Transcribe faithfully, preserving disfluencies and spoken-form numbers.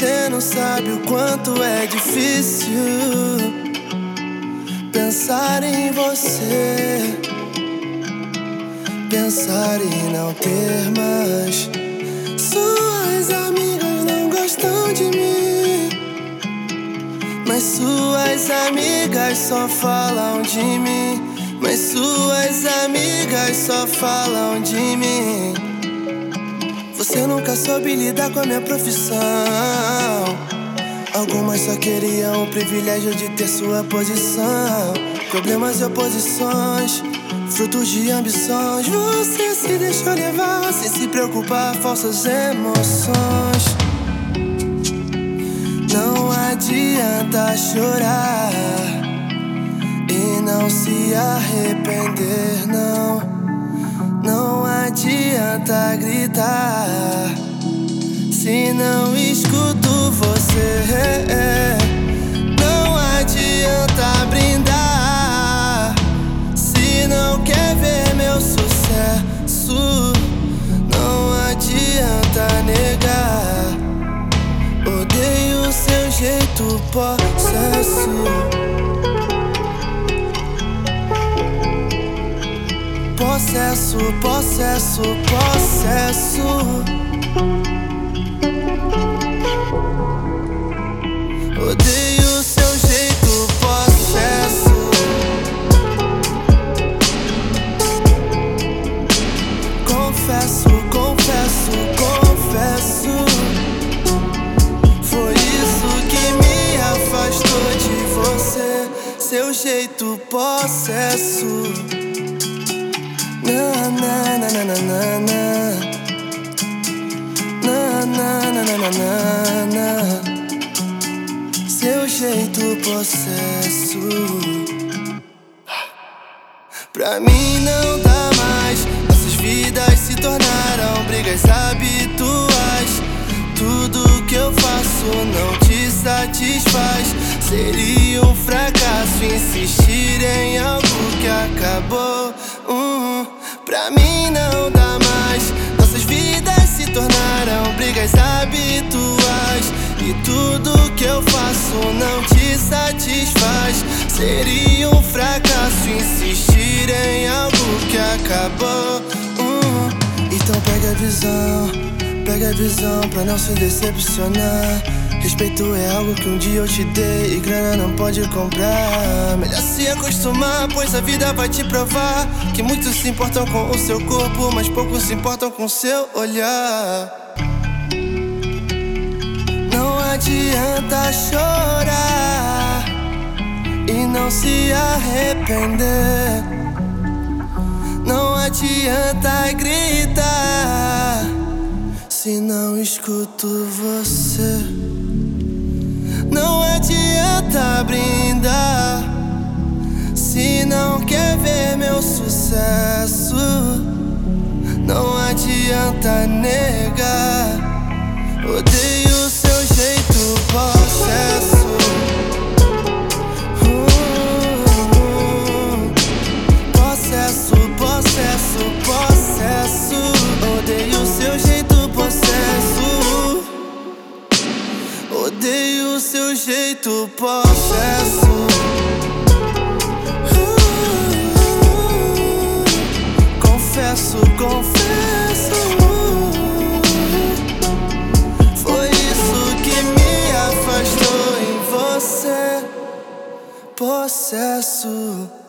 Você não sabe o quanto é difícil pensar em você, pensar em não ter mais. Suas amigas não gostam de mim, mas suas amigas só falam de mim. Mas suas amigas só falam de mim. Você nunca soube lidar com a minha profissão. Algumas só queriam o privilégio de ter sua posição. Problemas e oposições, frutos de ambições. Você se deixou levar sem se preocupar, falsas emoções. Não adianta chorar e não se arrepender, não. Não adianta gritar se não escuto você. Não adianta brindar se não quer ver meu sucesso. Não adianta negar. Odeio o seu jeito possesso. Possesso, possesso, possesso. Odeio o seu jeito possesso. Confesso, confesso, confesso. Foi isso que me afastou de você. Seu jeito possesso. Na na na na na na na na na na na na. Seu jeito possesso. Pra mim não dá mais. Nossas vidas se tornaram brigas habituais. Tudo que eu faço não te satisfaz. Seria um fracasso insistir em algo que acabou. Hum, pra mim não dá mais. Nossas vidas se tornaram brigas habituais. E tudo que eu faço não te satisfaz. Seria um fracasso insistir em algo que acabou. hum. Então pega a visão, pega a visão pra não se decepcionar. Respeito é algo que um dia eu te dei e grana não pode comprar. Melhor se acostumar, pois a vida vai te provar que muitos se importam com o seu corpo, mas poucos se importam com seu olhar. Não adianta chorar e não se arrepender. Não adianta gritar se não escuto você. Não adianta brindar se não quer ver meu sucesso. Não adianta negar. Odeio o seu jeito possesso. uh, Possesso, possesso, possesso. Odeio o seu jeito possesso. Odeio o seu jeito possesso. uh, Confesso, confesso. Foi isso que me afastou em você. Possesso.